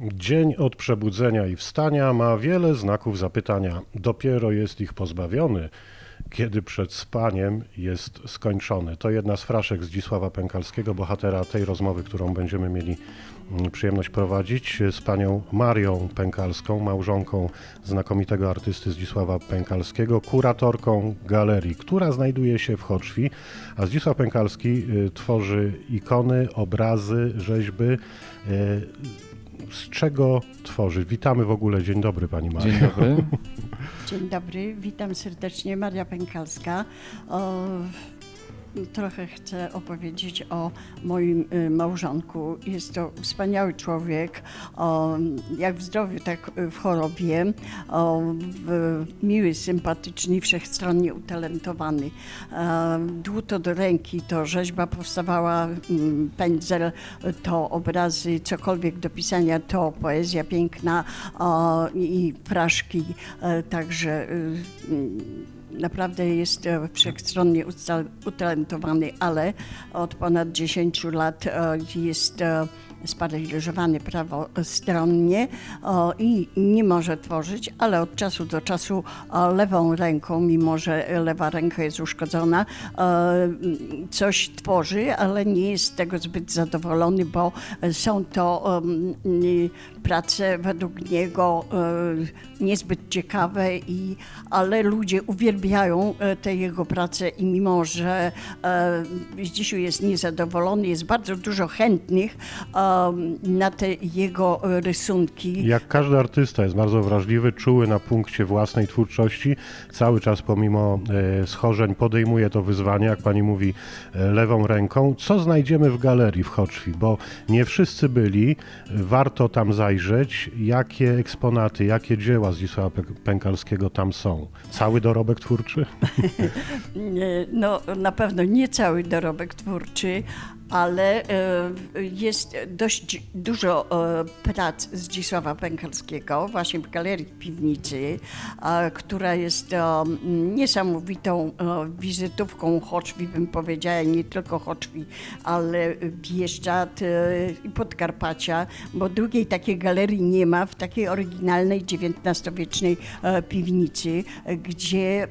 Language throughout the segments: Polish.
Dzień od przebudzenia i wstania ma wiele znaków zapytania. Dopiero jest ich pozbawiony, kiedy przed spaniem jest skończony. To jedna z fraszek Zdzisława Pękalskiego, bohatera tej rozmowy, którą będziemy mieli przyjemność prowadzić z panią Marią Pękalską, małżonką znakomitego artysty Zdzisława Pękalskiego, kuratorką galerii, która znajduje się w Choćwi, a Zdzisław Pękalski tworzy ikony, obrazy, rzeźby. Z czego tworzy? Witamy w ogóle. Dzień dobry pani Maria. Dzień dobry. Dzień dobry, witam serdecznie, Maria Pękalska. Trochę chcę opowiedzieć o moim małżonku. Jest to wspaniały człowiek, jak w zdrowiu, tak w chorobie. Miły, sympatyczny, wszechstronnie utalentowany. Dłuto do ręki, to rzeźba powstawała, pędzel, to obrazy, cokolwiek do pisania, to poezja piękna i fraszki, także naprawdę jest wszechstronnie utalentowany, ale od ponad 10 lat jest sparaliżowany prawostronnie i nie może tworzyć, ale od czasu do czasu lewą ręką, mimo że lewa ręka jest uszkodzona, coś tworzy, ale nie jest z tego zbyt zadowolony, bo są to prace według niego niezbyt ciekawe, ale ludzie uwielbiają te jego prace i mimo, że dzisiaj jest niezadowolony, jest bardzo dużo chętnych na te jego rysunki. Jak każdy artysta jest bardzo wrażliwy, czuły na punkcie własnej twórczości. Cały czas pomimo schorzeń podejmuje to wyzwanie, jak pani mówi, lewą ręką. Co znajdziemy w galerii w Choćwi? Bo nie wszyscy byli. Warto tam zajrzeć. Jakie eksponaty, jakie dzieła Zdzisława Pękalskiego tam są? Cały dorobek twórczy? No na pewno nie cały dorobek twórczy, ale jest dość dużo prac Zdzisława Pękalskiego właśnie w Galerii Piwnicy, która jest niesamowitą wizytówką Choćwi, bym powiedziała, nie tylko Choćwi, ale Bieszczad i Podkarpacia, bo drugiej takiej galerii nie ma w takiej oryginalnej XIX-wiecznej piwnicy, gdzie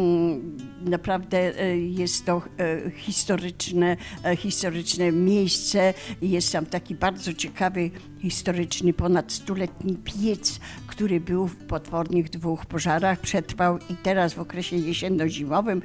naprawdę jest to historyczne miejsce. Jest tam taki bardzo ciekawy, historyczny, ponad 100-letni piec, który był w potwornych 2 pożarach, przetrwał i teraz w okresie jesienno-zimowym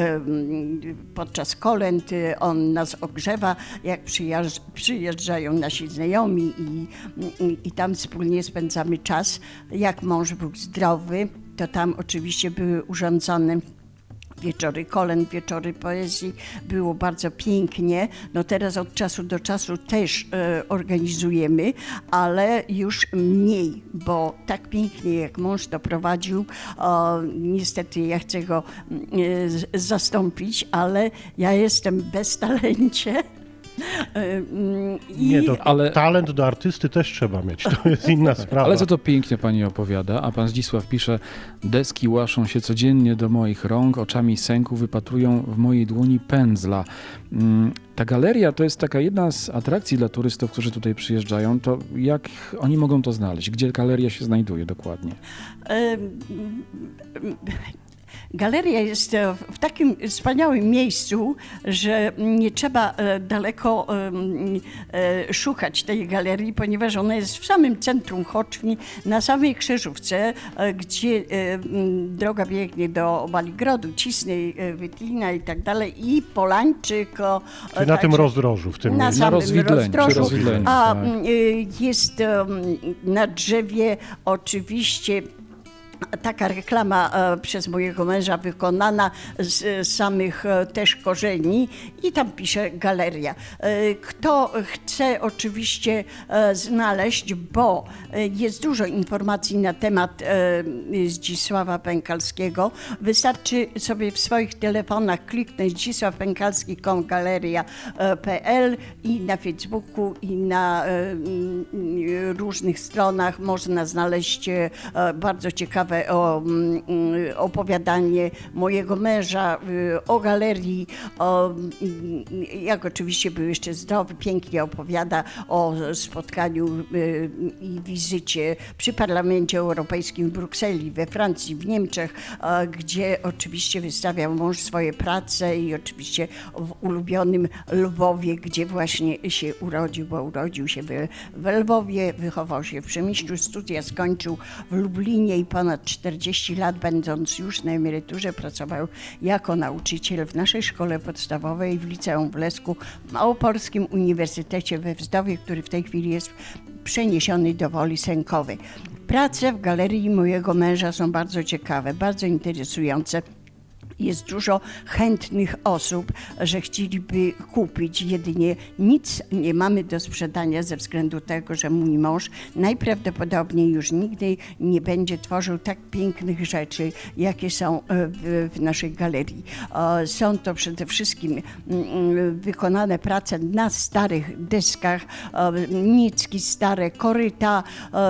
podczas kolęd on nas ogrzewa, jak przyjeżdżają nasi znajomi i tam wspólnie spędzamy czas. Jak mąż był zdrowy, to tam oczywiście były urządzone wieczory kolęd, wieczory poezji, było bardzo pięknie. No teraz od czasu do czasu też organizujemy, ale już mniej, bo tak pięknie jak mąż to prowadził, niestety ja chcę go zastąpić, ale ja jestem bez talencie. Nie, to ale talent do artysty też trzeba mieć, to jest inna sprawa. Ale co to pięknie pani opowiada, a pan Zdzisław pisze: deski łaszą się codziennie do moich rąk, oczami sęku wypatrują w mojej dłoni pędzla. Ta galeria to jest taka jedna z atrakcji dla turystów, którzy tutaj przyjeżdżają. To jak oni mogą to znaleźć? Gdzie galeria się znajduje dokładnie? Galeria jest w takim wspaniałym miejscu, że nie trzeba daleko szukać tej galerii, ponieważ ona jest w samym centrum Choćwi, na samej krzyżówce, gdzie droga biegnie do Maligrodu, Cisnej, Wytlina i tak dalej, i Polańczyk. Czyli na tym rozdrożu, w tym na samym rozdrożu. A tak. Jest na drzewie oczywiście taka reklama przez mojego męża wykonana z samych też korzeni i tam pisze galeria. Kto chce oczywiście znaleźć, bo jest dużo informacji na temat Zdzisława Pękalskiego, wystarczy sobie w swoich telefonach kliknąć zdzisławpękalski.galeria.pl i na Facebooku i na różnych stronach można znaleźć bardzo ciekawe ciekawe opowiadanie mojego męża o galerii, jak oczywiście był jeszcze zdrowy, pięknie opowiada o spotkaniu i wizycie przy Parlamencie Europejskim w Brukseli, we Francji, w Niemczech, gdzie oczywiście wystawiał mąż swoje prace i oczywiście w ulubionym Lwowie, gdzie właśnie się urodził, bo urodził się we Lwowie, wychował się w Przemyślu, studia skończył w Lublinie i ponad 40 lat, będąc już na emeryturze, pracował jako nauczyciel w naszej szkole podstawowej w Liceum w Lesku, w Małopolskim Uniwersytecie we Wzdowie, który w tej chwili jest przeniesiony do Woli Sękowej. Prace w galerii mojego męża są bardzo ciekawe, bardzo interesujące. Jest dużo chętnych osób, że chcieliby kupić, jedynie nic nie mamy do sprzedania ze względu tego, że mój mąż najprawdopodobniej już nigdy nie będzie tworzył tak pięknych rzeczy, jakie są w naszej galerii. Są to przede wszystkim wykonane prace na starych deskach, nicki, stare koryta.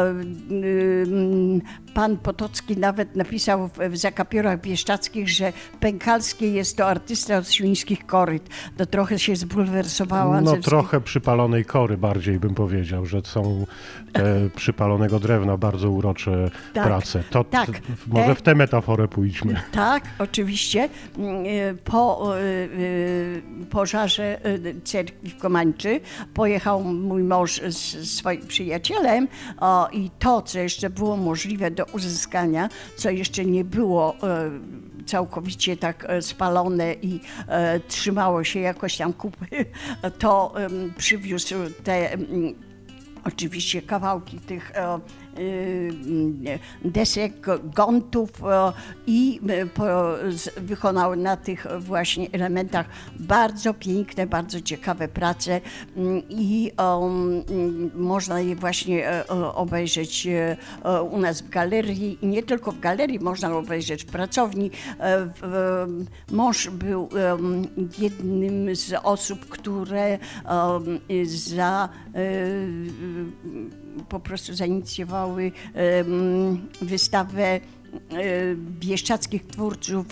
Pan Potocki nawet napisał w Zakapiorach Bieszczadzkich, że Pękalski jest to artysta od świńskich koryt. To trochę się zbulwersowała. No trochę przypalonej kory bardziej bym powiedział, że są te przypalonego drewna bardzo urocze prace. Może w tę metaforę pójdźmy. Tak, oczywiście. Po pożarze cerkwi w Komańczy pojechał mój mąż z swoim przyjacielem i to, co jeszcze było możliwe do uzyskania, co jeszcze nie było całkowicie tak spalone i trzymało się jakoś tam kupy, to przywiózł te oczywiście kawałki tych desek, gontów i wykonał na tych właśnie elementach bardzo piękne, bardzo ciekawe prace i można je właśnie obejrzeć u nas w galerii i nie tylko w galerii, można obejrzeć w pracowni. Mąż był jednym z osób, które po prostu zainicjowały wystawę bieszczadzkich twórców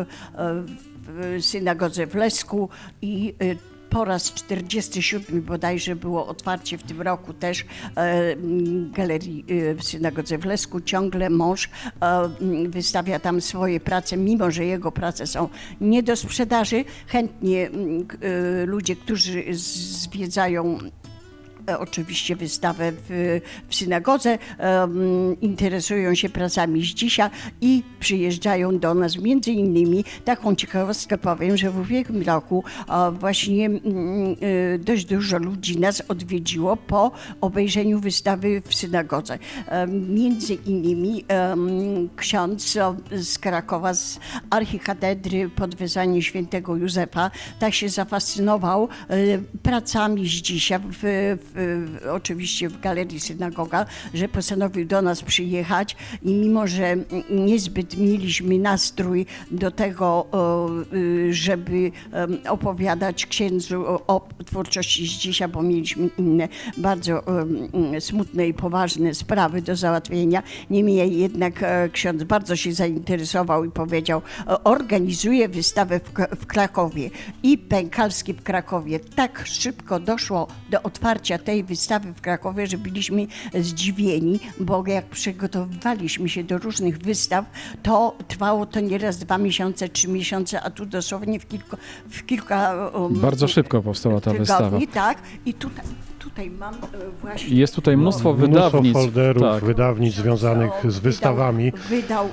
w synagodze w Lesku i po raz 47 bodajże było otwarcie w tym roku też galerii w synagodze w Lesku. Ciągle mąż wystawia tam swoje prace, mimo że jego prace są nie do sprzedaży. Chętnie ludzie, którzy zwiedzają oczywiście wystawę w synagodze, interesują się pracami Zdzisia i przyjeżdżają do nas. Między innymi taką ciekawostkę powiem, że w ubiegłym roku właśnie dość dużo ludzi nas odwiedziło po obejrzeniu wystawy w synagodze. Między innymi ksiądz z Krakowa, z archikatedry pod Wezwaniem Świętego Józefa, tak się zafascynował pracami Zdzisia oczywiście w Galerii Synagoga, że postanowił do nas przyjechać i mimo, że niezbyt mieliśmy nastrój do tego, żeby opowiadać księdzu o twórczości Zdzisia, bo mieliśmy inne bardzo smutne i poważne sprawy do załatwienia, niemniej jednak ksiądz bardzo się zainteresował i powiedział, organizuje wystawę w Krakowie i Pękalski w Krakowie. Tak szybko doszło do otwarcia tej wystawy w Krakowie, że byliśmy zdziwieni, bo jak przygotowywaliśmy się do różnych wystaw, to trwało to nieraz 2 miesiące, 3 miesiące, a tu dosłownie w kilka bardzo szybko powstała ta tygodni, wystawa. Tak, i tutaj mam właśnie... Jest tutaj mnóstwo wydawnictw. Mnóstwo folderów, tak. wydawnictw związanych z wystawami. Wydał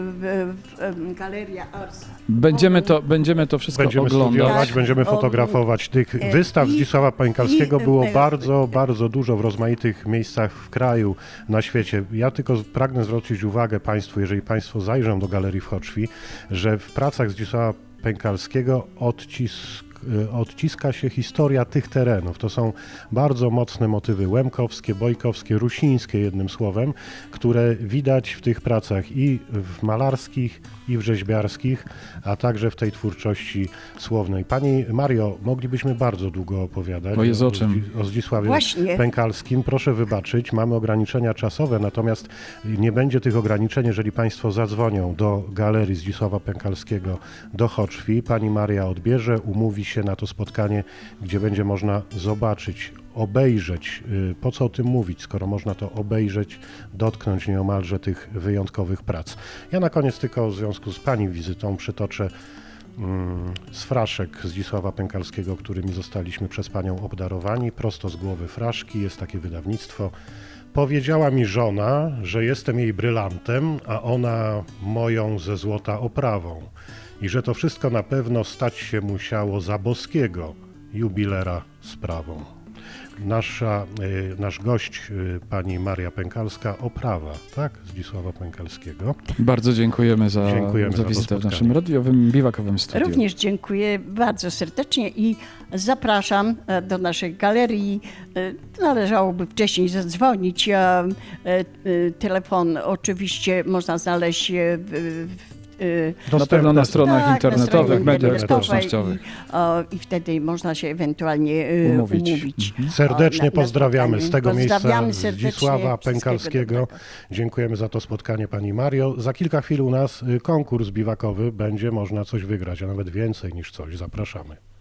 Galeria Ars. Będziemy to wszystko Będziemy oglądać. studiować, będziemy fotografować. Tych wystaw Zdzisława Pękalskiego było bardzo, bardzo dużo w rozmaitych miejscach w kraju, na świecie. Ja tylko pragnę zwrócić uwagę Państwu, jeżeli Państwo zajrzą do Galerii w Choćwi, że w pracach Zdzisława Pękalskiego odcisk odciska się historia tych terenów. To są bardzo mocne motywy łemkowskie, bojkowskie, rusińskie jednym słowem, które widać w tych pracach i w malarskich, i w rzeźbiarskich, a także w tej twórczości słownej. Pani Mario, moglibyśmy bardzo długo opowiadać Bo jest o czym. o Zdzisławie Właśnie. Pękalskim. Proszę wybaczyć, mamy ograniczenia czasowe, natomiast nie będzie tych ograniczeń, jeżeli Państwo zadzwonią do Galerii Zdzisława Pękalskiego do Choćwi. Pani Maria odbierze, umówi się na to spotkanie, gdzie będzie można zobaczyć, obejrzeć, po co o tym mówić, skoro można to obejrzeć, dotknąć nieomalże tych wyjątkowych prac. Ja na koniec tylko w związku z Pani wizytą przytoczę z fraszek Zdzisława Pękalskiego, którymi zostaliśmy przez Panią obdarowani, prosto z głowy fraszki, jest takie wydawnictwo. Powiedziała mi żona, że jestem jej brylantem, a ona moją ze złota oprawą i że to wszystko na pewno stać się musiało za boskiego jubilera sprawą. Nasz gość, pani Maria Pękalska, oprawa, tak? Zdzisława Pękalskiego. Bardzo dziękujemy za Dziękujemy za to wizytę w spotkanie. naszym radiowym, biwakowym studiu. Również dziękuję bardzo serdecznie i zapraszam do naszej galerii. Należałoby wcześniej zadzwonić. Telefon oczywiście można znaleźć Na pewno na stronach tak, na internetowych, stronie mediach internetowej społecznościowych. I wtedy można się ewentualnie Umówić. umówić. Serdecznie na pozdrawiamy z tego miejsca Pozdrawiamy serdecznie. Zdzisława Wszystkiego Pękalskiego. dobrego. Dziękujemy za to spotkanie, pani Mario. Za kilka chwil u nas konkurs biwakowy, będzie można coś wygrać, a nawet więcej niż coś. Zapraszamy.